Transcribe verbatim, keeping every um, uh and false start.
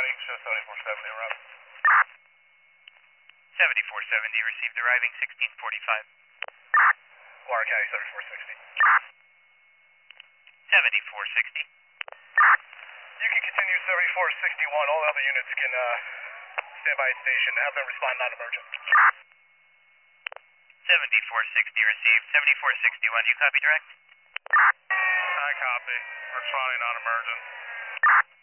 Wing, show seventy-four seventy, we're up. seventy-four seventy, received arriving sixteen forty-five. Warren County, seventy-four sixty. seventy-four sixty. You can continue seventy-four sixty-one, all other units can uh, stand by at station, have them respond non-emergent. seventy-four sixty received. seventy-four sixty-one, you copy direct? I copy. Responding non-emergent.